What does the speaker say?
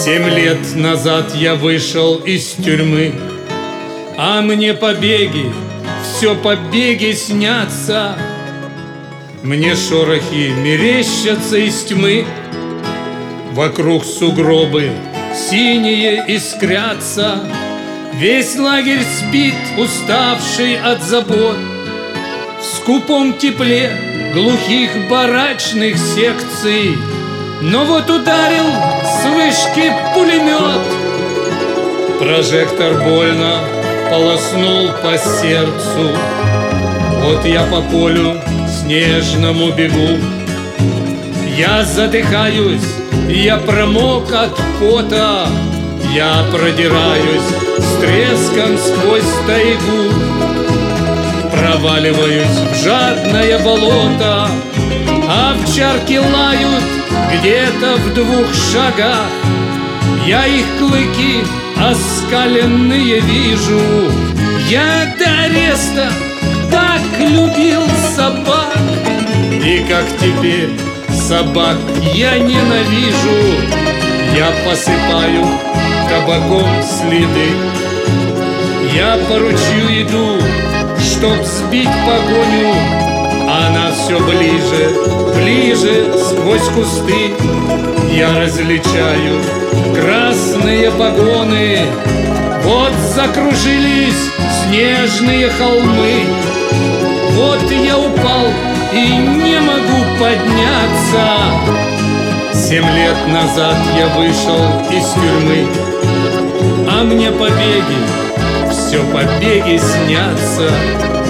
7 лет назад я вышел из тюрьмы, а мне побеги, все побеги снятся. Мне шорохи мерещатся из тьмы, вокруг сугробы синие искрятся. Весь лагерь спит, уставший от забот, в скупом тепле глухих барачных секций. Но вот ударил с вышки пулемет, прожектор больно полоснул по сердцу. Вот я по полю снежному бегу, я задыхаюсь, я промок от пота, я продираюсь с треском сквозь тайгу, проваливаюсь в жадное болото, а овчарки лают где-то в 2 шагах. Я их клыки оскаленные вижу, я до ареста так любил собак. И как теперь собак я ненавижу, я посыпаю табаком следы. Я по ручью иду, чтоб сбить погоню, она все ближе, ближе сквозь кусты. Я различаю красные погоны, вот закружились снежные холмы. Вот я упал и не могу подняться. 7 лет назад я вышел из тюрьмы, а мне побеги, все побеги снятся.